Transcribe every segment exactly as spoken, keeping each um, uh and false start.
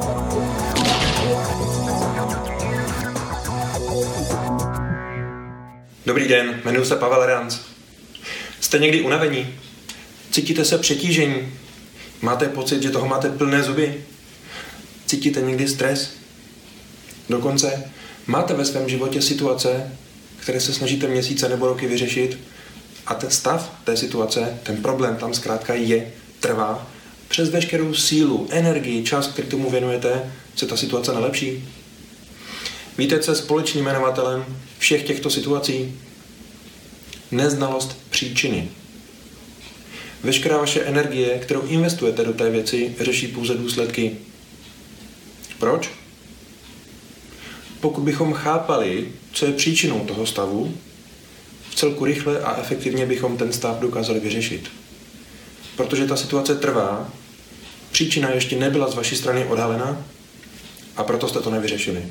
Dobrý den, jmenuji se Pavel Ranc. Jste někdy unavení? Cítíte se přetížení? Máte pocit, že toho máte plné zuby? Cítíte někdy stres? Dokonce máte ve svém životě situace, které se snažíte měsíce nebo roky vyřešit a ten stav té situace, ten problém tam zkrátka je, trvá. Přes veškerou sílu, energii, čas, který tomu věnujete, se ta situace nelepší. Víte, co je společným jmenovatelem všech těchto situací? Neznalost příčiny. Veškerá vaše energie, kterou investujete do té věci, řeší pouze důsledky. Proč? Pokud bychom chápali, co je příčinou toho stavu, vcelku rychle a efektivně bychom ten stav dokázali vyřešit. Protože ta situace trvá, příčina ještě nebyla z vaší strany odhalena a proto jste to nevyřešili.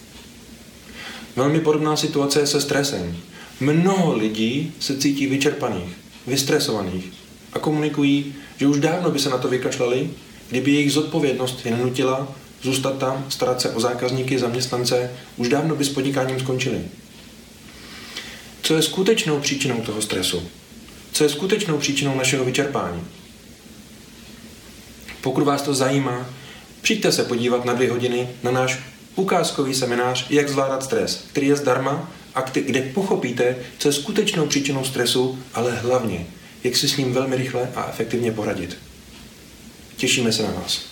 Velmi podobná situace je se stresem. Mnoho lidí se cítí vyčerpaných, vystresovaných a komunikují, že už dávno by se na to vykašlali, kdyby jejich zodpovědnost je nenutila zůstat tam, starat se o zákazníky, zaměstnance, už dávno by s podnikáním skončili. Co je skutečnou příčinou toho stresu? Co je skutečnou příčinou našeho vyčerpání? Pokud vás to zajímá, přijďte se podívat na dvě hodiny na náš ukázkový seminář Jak zvládat stres, který je zdarma a kde pochopíte, co je skutečnou příčinou stresu, ale hlavně, jak si s ním velmi rychle a efektivně poradit. Těšíme se na vás.